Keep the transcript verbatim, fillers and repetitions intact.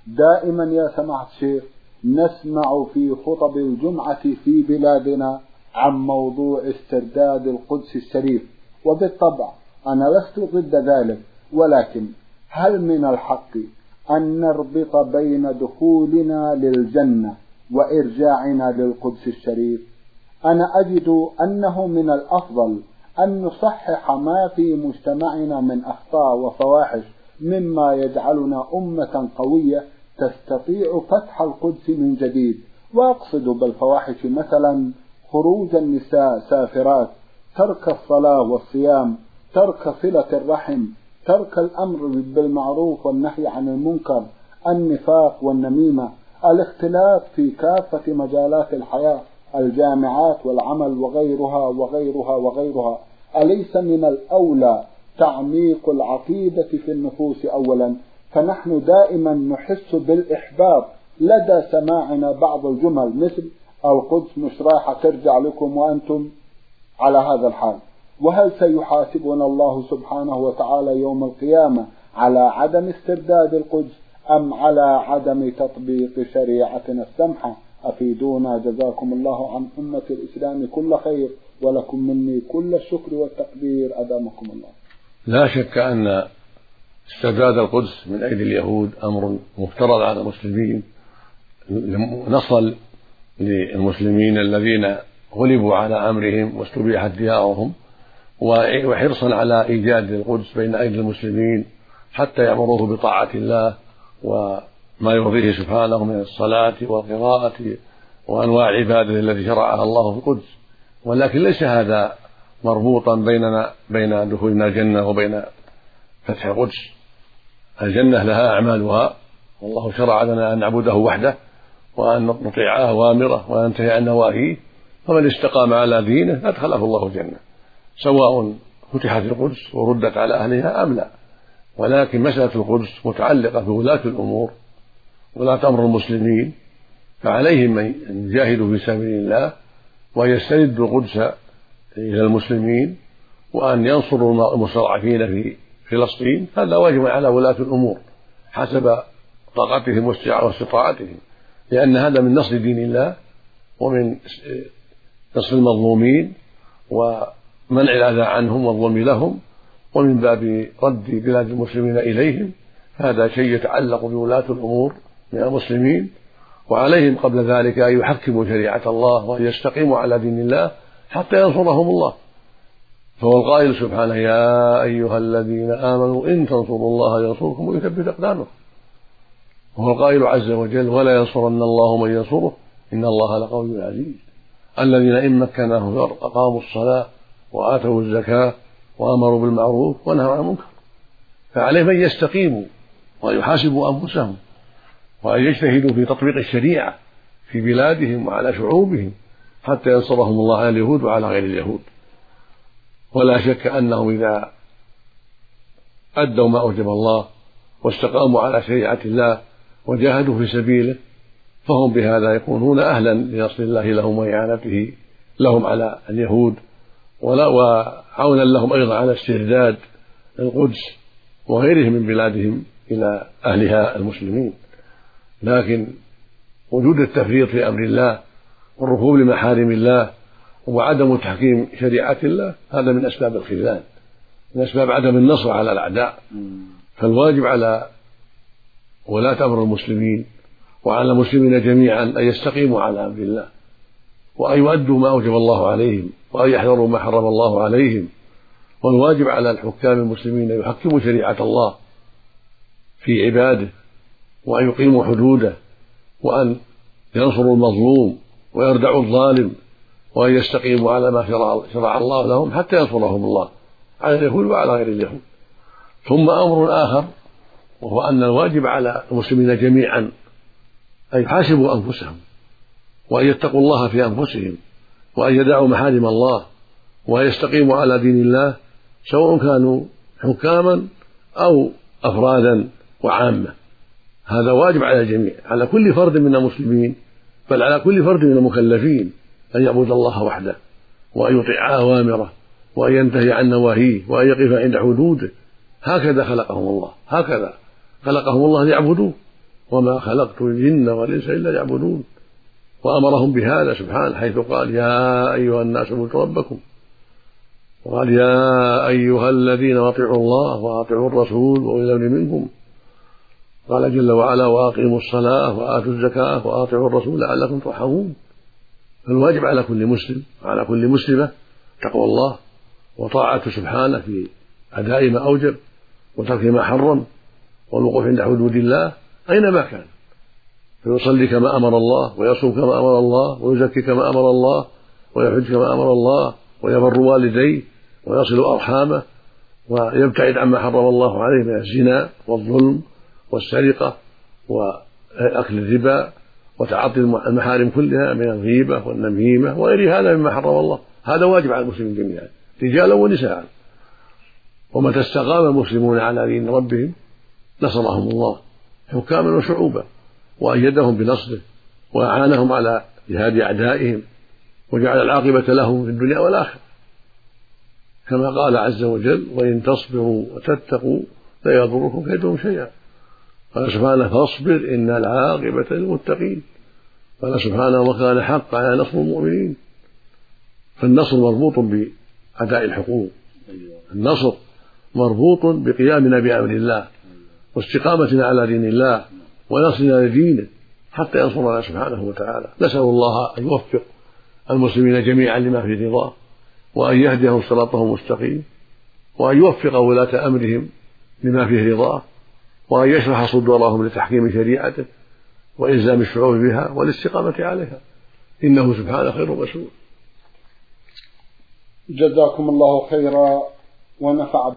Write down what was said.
دائما يا سماحة الشيخ نسمع في خطب الجمعة في بلادنا عن موضوع استرداد القدس الشريف، وبالطبع أنا لست ضد ذلك، ولكن هل من الحق أن نربط بين دخولنا للجنة وإرجاعنا للقدس الشريف؟ أنا أجد أنه من الأفضل أن نصحح ما في مجتمعنا من أخطاء وفواحش مما يجعلنا أمة قوية تستطيع فتح القدس من جديد. وأقصد بالفواحش مثلا خروج النساء سافرات، ترك الصلاة والصيام، ترك صلة الرحم، ترك الأمر بالمعروف والنهي عن المنكر، النفاق والنميمة، الاختلاف في كافة مجالات الحياة، الجامعات والعمل وغيرها وغيرها وغيرها. أليس من الأولى تعميق العقيدة في النفوس أولا؟ فنحن دائما نحس بالإحباط لدى سماعنا بعض الجمل مثل القدس مش رايحة ترجع لكم وأنتم على هذا الحال. وهل سيحاسبنا الله سبحانه وتعالى يوم القيامة على عدم استرداد القدس أم على عدم تطبيق شريعتنا السمحة؟ أفيدونا جزاكم الله عن أمة الإسلام كل خير، ولكم مني كل الشكر والتقدير أدامكم الله. لا شك أن استرداد القدس من أيدي اليهود أمر مفترض على المسلمين، نصل للمسلمين الذين غلبوا على أمرهم واستبيحت ديارهم، وحرصا على إيجاد القدس بين أيدي المسلمين حتى يأمروه بطاعة الله وما يرضيه سبحانه من الصلاة والقراءة وأنواع العبادة التي شرعها الله في القدس. ولكن ليس هذا مربوطا بيننا بين دخولنا الجنة وبين فتح القدس. الجنة لها أعمالها، والله شرع لنا أن نعبده وحده وأن نطيع أوامره وننتهي عن نواهيه، فمن استقام على دينه أدخله الله الجنة سواء فتحت القدس وردت على أهلها أم لا. ولكن مسألة القدس متعلقة بولاة الأمور، ولاة أمر المسلمين، فعليهم أن يجاهدوا في سبيل الله وأن يستردوا القدس إلى المسلمين وأن ينصروا المستضعفين في فلسطين. هذا واجب على ولاة الأمور حسب طاقتهم واستطاعتهم، لأن هذا من نصر دين الله ومن نصر المظلومين ومنع الأذى عنهم والظلم لهم، ومن باب رد بلاد المسلمين إليهم. هذا شيء يتعلق بولاة الأمور من المسلمين، وعليهم قبل ذلك أن يحكموا شريعة الله وأن يستقيموا على دين الله حتى ينصرهم الله. فهو القائل سبحانه: يا أيها الذين آمنوا إن تنصروا الله ينصركم ويثبت أقدامكم. وهو القائل عز وجل: ولا ينصرن الله من ينصره إن الله لقوي عزيز. الذين إن مكناهم في الأرض أقاموا الصلاة وآتوا الزكاة وأمروا بالمعروف ونهوا عن المنكر. فعليهم أن يستقيموا ويحاسبوا أنفسهم وأن يجتهدوا في تطبيق الشريعة في بلادهم وعلى شعوبهم حتى ينصرهم الله على اليهود وعلى غير اليهود. ولا شك أنهم إذا أدوا ما أوجب الله واستقاموا على شريعة الله وجاهدوا في سبيله فهم بهذا يكونون أهلا لنصر الله لهم وإعانته لهم على اليهود، وعونا لهم أيضا على استرداد القدس وغيرهم من بلادهم إلى أهلها المسلمين. لكن وجود التفريط في أمر الله والركوب لمحارم الله وعدم تحكيم شريعة الله هذا من أسباب الخذلان، من أسباب عدم النصر على الأعداء. فالواجب على ولاة أمر المسلمين وعلى المسلمين جميعا أن يستقيموا على أمر الله وأن يؤدوا ما أوجب الله عليهم وأن يحذروا ما حرم الله عليهم. والواجب على الحكام المسلمين أن يحكموا شريعة الله في عباده وأن يقيموا حدوده وأن ينصروا المظلوم ويردعوا الظالم وأن يستقيموا على ما شرع الله لهم حتى ينصرهم الله على اليهود وعلى غير اليهود. ثم أمر آخر وهو أن الواجب على المسلمين جميعا أن يحاسبوا أنفسهم وأن يتقوا الله في أنفسهم وأن يدعوا محارم الله وأن يستقيموا على دين الله سواء كانوا حكاما أو أفرادا وعامة. هذا واجب على الجميع، على كل فرد من المسلمين، بل على كل فرد من المكلفين أن يعبد الله وحده وأن يطيع أوامره وأن ينتهي عن نواهيه وأن يقف عند حدوده. هكذا خلقهم الله، هكذا خلقهم الله ليعبدوه وما خلقت الجن والإنس إلا يعبدون، وأمرهم بهذا سبحانه حيث قال يا أيها الناس اعبدوا ربكم، وقال يا أيها الذين أطيعوا الله وأطيعوا الرسول وأولي الأمر منكم، قال جل وعلا وأقيموا الصلاة وآتوا الزكاة وأطيعوا الرسول لعلكم ترحمون. فالواجب على كل مسلم وعلى كل مسلمة تقوى الله وطاعته سبحانه في أداء ما أوجب وترك ما حرم والوقوف عند حدود الله أينما كان، فيصلي كما أمر الله ويصوم كما أمر الله ويزكي كما أمر الله ويحج كما أمر الله ويبر والديه ويصل أرحامه ويبتعد عما حرم الله عليه من الزنا والظلم والسرقة وأكل الربا وتعاطي المحارم كلها من الغيبة والنميمة وغير هذا مما حرم الله. هذا واجب على المسلمين جميعا رجالا ونساء. ومتى استقام المسلمون على دين ربهم نصرهم الله حكاما وشعوبا وأيدهم بنصره وأعانهم على جهاد أعدائهم وجعل العاقبة لهم في الدنيا والآخرة، كما قال عز وجل وإن تصبروا وتتقوا لا يضركم كيدهم شيئا. قال سبحانه فاصبر إن العاقبة للمتقين. قال سبحانه وكان حقا على نصر المؤمنين. فالنصر مربوط بأداء الحقوق، النصر مربوط بقيامنا بأمر الله واستقامتنا على دين الله ونصرنا لدينه حتى ينصرنا سبحانه وتعالى. نسأل الله أن يوفق المسلمين جميعا لما في رضاه وأن يهديهم صراطه المستقيم وأن يوفق ولاة أمرهم لما فيه رضاه وأن يشرح صدورهم لتحكيم شريعته وإلزام الشعوب بها والاستقامة عليها، إنه سبحانه خير مسؤول. جزاكم الله خيرا ونفع